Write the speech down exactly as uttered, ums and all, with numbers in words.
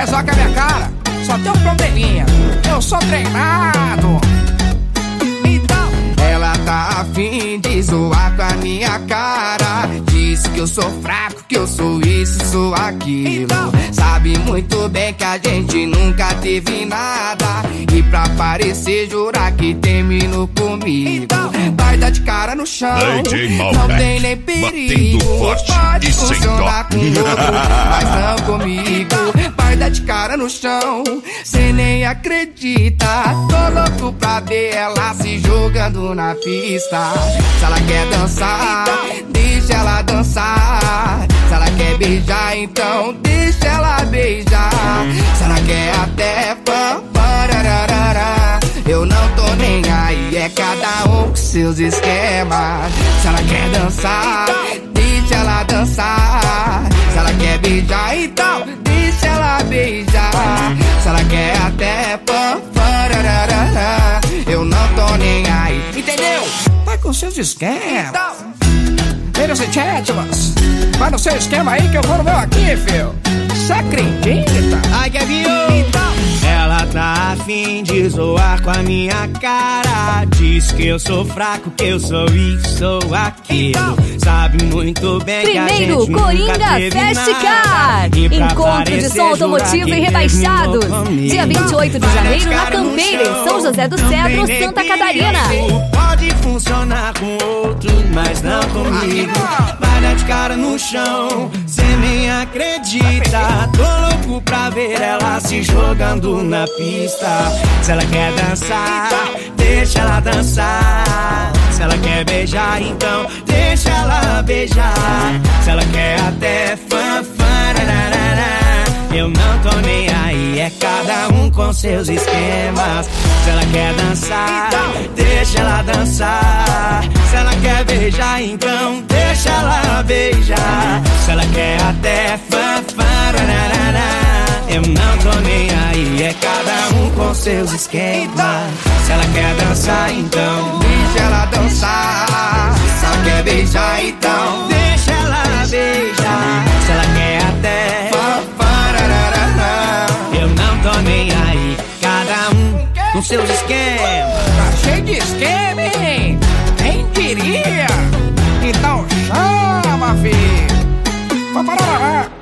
quer zoar com a minha cara? Só tem um probleminha, eu sou treinado. Então, ela tá afim de zoar com a minha cara. Diz que eu sou fraco, que eu sou isso, sou aquilo. Então, sabe muito bem que a gente nunca teve nada. E pra parecer jurar que terminou comigo. Então, vai dar de cara no chão, não tem nem perigo. Pode funcionar com outro, mas não comigo. Vai dar de cara no chão, cê nem acredita. Tô louco pra ver ela se jogando na pista. Se ela quer dançar, deixa ela dançar. Se ela quer beijar, então deixa ela beijar. Se ela quer até fanfarararara, eu não tô nem aí, é cada um com seus esquemas. Se ela quer dançar, deixa ela dançar. Se ela quer beijar, então deixa ela beijar. Se ela quer até fanfarararara, eu não tô nem aí, entendeu? Vai com seus esquemas. Ladies and gentlemen, vai no seu esquema aí que eu vou no meu aqui, filho. Você acredita? Ai, Kevin, então. Ela tá afim de zoar com a minha cara. Diz que eu sou fraco, que eu sou isso, sou aquilo. Então, sabe muito bem que a gente primeiro Coringa Festicar, encontro de som automotivo e rebaixados. Dia vinte e oito de janeiro na Campeira, em São José do Cedro, Santa Catarina. Pode funcionar com outro, mas não comigo. Vai dar de cara no chão, cê nem acredita. Tô louco pra ver ela se jogando na pista. Se ela quer dançar, deixa ela dançar. Se ela quer beijar, então deixa ela beijar. Se ela quer até fanfarararara, eu não tô nem aí, é cada um com seus esquemas. Se ela quer dançar, deixa ela dançar. Se ela quer beijar, então deixa ela beijar. Se ela quer até fanfarararara, eu não tô nem aí, é cada um com seus esquemas. Se ela quer dançar, então deixa ela dançar. Se ela quer beijar, então deixa ela beijar. Se ela quer até fanfarararara, eu não tô nem aí, cada um com seus esquemas. tá cheio de esquema, hein? Quem diria? Então chama, filho. Fanfarararara.